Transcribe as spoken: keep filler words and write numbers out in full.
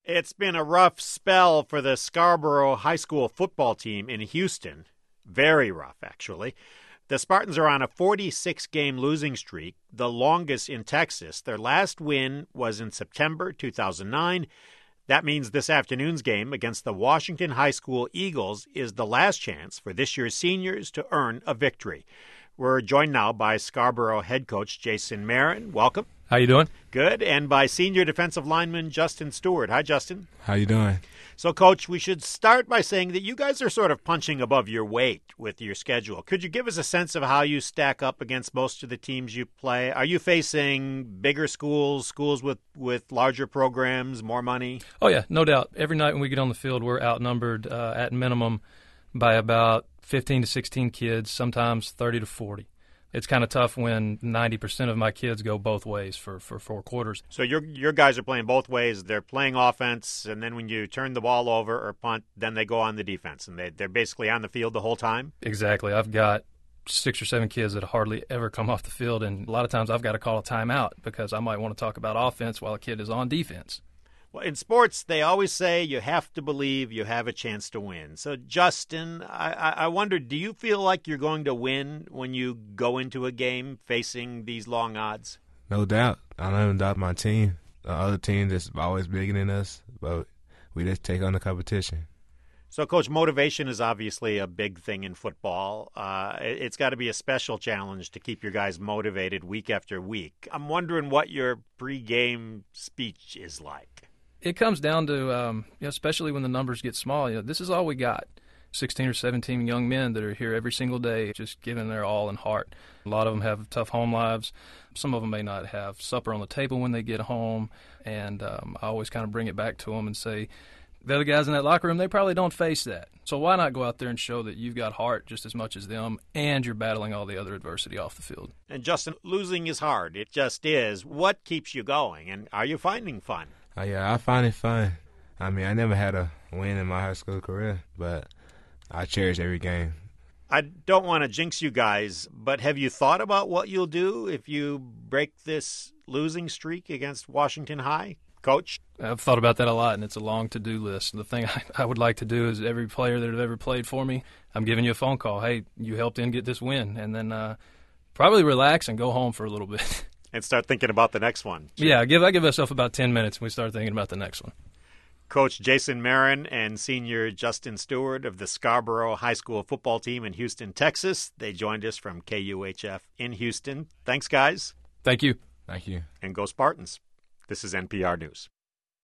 It's been a rough spell for the Scarborough High School football team in Houston. Very rough, actually. The Spartans are on a forty-six game losing streak, the longest in Texas. Their last win was in September two thousand nine. That means this afternoon's game against the Washington High School Eagles is the last chance for this year's seniors to earn a victory. We're joined now by Scarborough head coach Jason Marin. Welcome. How you doing? Good. And by senior defensive lineman Justin Stewart. Hi, Justin. How you doing? So, Coach, we should start by saying that you guys are sort of punching above your weight with your schedule. Could you give us a sense of how you stack up against most of the teams you play? Are you facing bigger schools, schools with, with larger programs, more money? Oh, yeah, no doubt. Every night when we get on the field, we're outnumbered uh, at minimum by about fifteen to sixteen kids, sometimes thirty to forty. It's kind of tough when ninety percent of my kids go both ways for, for four quarters. So your your guys are playing both ways. They're playing offense, and then when you turn the ball over or punt, then they go on the defense, and they, they're basically on the field the whole time? Exactly. I've got six or seven kids that hardly ever come off the field, and a lot of times I've got to call a timeout because I might want to talk about offense while a kid is on defense. Well, in sports, they always say you have to believe you have a chance to win. So, Justin, I, I wonder, do you feel like you're going to win when you go into a game facing these long odds? No doubt. I don't doubt my team. The other team that's always bigger than us, but we just take on the competition. So, Coach, motivation is obviously a big thing in football. Uh, it's got to be a special challenge to keep your guys motivated week after week. I'm wondering what your pregame speech is like. It comes down to, um, you know, especially when the numbers get small, you know, this is all we got. sixteen or seventeen young men that are here every single day just giving their all and heart. A lot of them have tough home lives. Some of them may not have supper on the table when they get home. And um, I always kind of bring it back to them and say, the other guys in that locker room, they probably don't face that. So why not go out there and show that you've got heart just as much as them and you're battling all the other adversity off the field. And, Justin, losing is hard. It just is. What keeps you going, and are you finding fun? Oh, yeah, I find it fun. I mean, I never had a win in my high school career, but I cherish every game. I don't want to jinx you guys, but have you thought about what you'll do if you break this losing streak against Washington High? Coach? I've thought about that a lot, and it's a long to-do list. The thing I, I would like to do is every player that have ever played for me, I'm giving you a phone call. Hey, you helped in get this win, and then uh, probably relax and go home for a little bit. And start thinking about the next one. Yeah, give I give myself about ten minutes and we start thinking about the next one. Coach Jason Marin and senior Justin Stewart of the Scarborough High School football team in Houston, Texas. They joined us from K U H F in Houston. Thanks, guys. Thank you. Thank you. And go Spartans. This is N P R News.